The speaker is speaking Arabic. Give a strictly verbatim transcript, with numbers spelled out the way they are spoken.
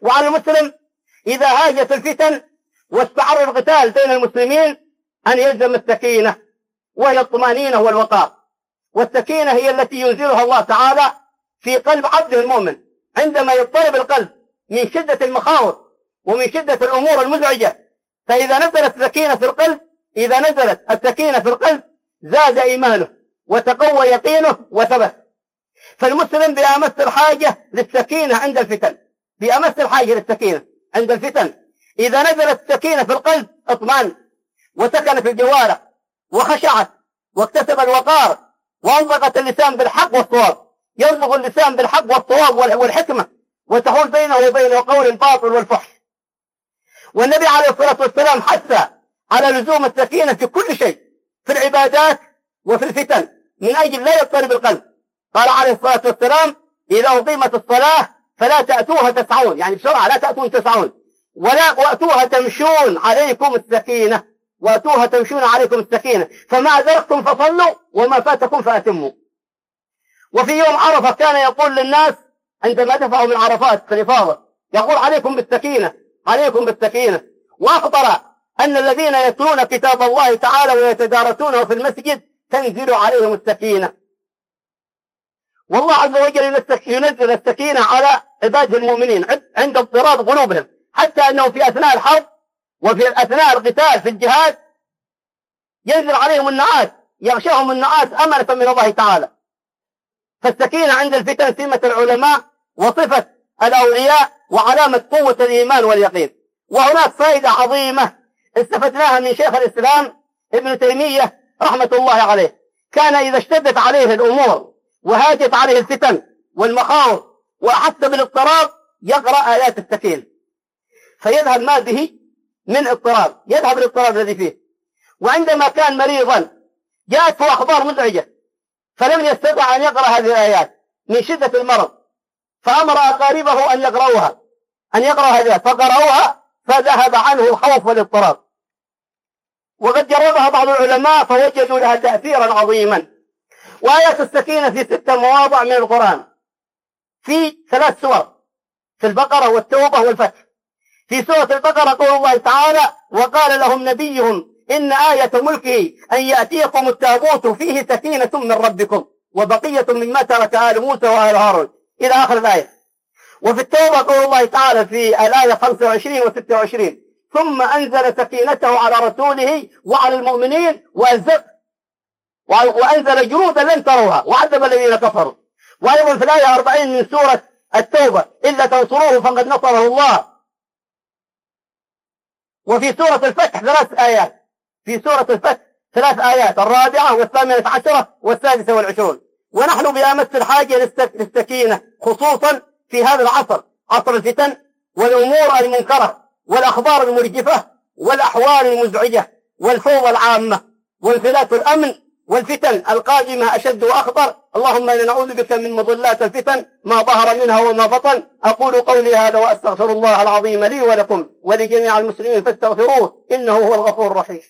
وعلى المسلم إذا هاجت الفتن واستعر القتال بين المسلمين أن يلزم السكينة، وهي الطمأنينة والوقار. والسكينة هي التي ينزلها الله تعالى في قلب عبده المؤمن عندما يضطرب القلب من شدة المخاوف ومن شدة الأمور المزعجة. فإذا نزلت السكينة في القلب إذا نزلت السكينة في القلب زاد إيمانه وتقوى يقينه وثبت. فالمسلم بأمس الحاجة للسكينة عند الفتن، بأمس الحاجة للسكينة عند الفتن. إذا نزلت السكينة في القلب اطمأن وسكن في الجوارح وخشعت واكتسب الوقار وأنطقت اللسان بالحق والصواب. ينطق اللسان بالحق والصواب والحكمة وتحول بينه وبين قول الباطل والفحش. والنبي عليه الصلاة والسلام حث على لزوم السكينة في كل شيء، في العبادات وفي الفتن، من أجل لا يضطرب القلب. قال عليه الصلاة والسلام: إذا أقيمت الصلاة فلا تأتوها تسعون، يعني بسرعة لا تأتون تسعون، ولا وأتوها تمشون عليكم السكينة، وأتوها تمشون عليكم السكينة، فما أدركتم فصلوا وما فاتكم فأتموا. وفي يوم عرفة كان يقول للناس عندما دفعوا من عرفات في الإفاضة يقول: عليكم بالسكينة، عليكم بالسكينة. وأخبر أن الذين يتلون كتاب الله تعالى ويتدارسونه في المسجد تنزل عليهم السكينة. والله عز وجل ينزل السكينة على عباده المؤمنين عند اضطراب قلوبهم، حتى أنه في أثناء الحرب وفي أثناء القتال في الجهاد ينزل عليهم النعاس، يغشاهم النعاس أمنة من الله تعالى. فالسكينة عند الفتن سمة العلماء وصفة الأولياء وعلامة قوة الإيمان واليقين. وهناك فائدة عظيمة استفدناها من شيخ الإسلام ابن تيمية رحمة الله عليه. كان إذا اشتدت عليه الأمور وهاجت عليه الفتن والمخاوف وأحس بالاضطراب يقرأ آيات السكينة فيذهب ما به من اضطراب، يذهب الاضطراب الذي فيه. وعندما كان مريضا جاءته أخبار مزعجة فلم يستطع أن يقرأ هذه الآيات من شدة المرض، فأمر أقاربه أن يقرأوها أن يقرأ هذه فقرأوها فذهب عنه الخوف والاضطراب. وقد جربها بعض العلماء فوجدوا لها تأثيرا عظيما. وآيات السكينة في ستة مواضع من القرآن، في ثلاث سور، في البقرة والتوبة والفتح. في سورة البقرة قول الله تعالى: وقال لهم نبيهم إن آية ملكه أن يأتيكم التابوت فيه سكينة من ربكم وبقية مما ترك آل موسى وآل هارون إلى آخر الآية. وفي التوبة قول الله تعالى في الآية خمسة وعشرين وستة وعشرين: ثم أنزل سكينته على رسوله وعلى المؤمنين وأنزل وأنزل جنودا لن تروها وعذب الذين كفروا. وأيضا في الآية أربعين من سورة التوبة: إلا تنصروه فقد نصره الله. وفي سورة الفتح ثلاث آيات، في سورة الفتح ثلاث آيات، الرابعة والثامنة عشرة والسادسة والعشرون. ونحن بأمس الحاجة للسكينة خصوصا في هذا العصر، عصر الفتن والأمور المنكرة والأخبار المرجفة والأحوال المزعجة والفوضى العامة وانفلات الأمن والفتن القادمة أشد وأخطر. اللهم إنا نعوذ بك من مضلات الفتن ما ظهر منها وما بطن. أقول قولي هذا وأستغفر الله العظيم لي ولكم ولجميع المسلمين فاستغفروه إنه هو الغفور الرحيم.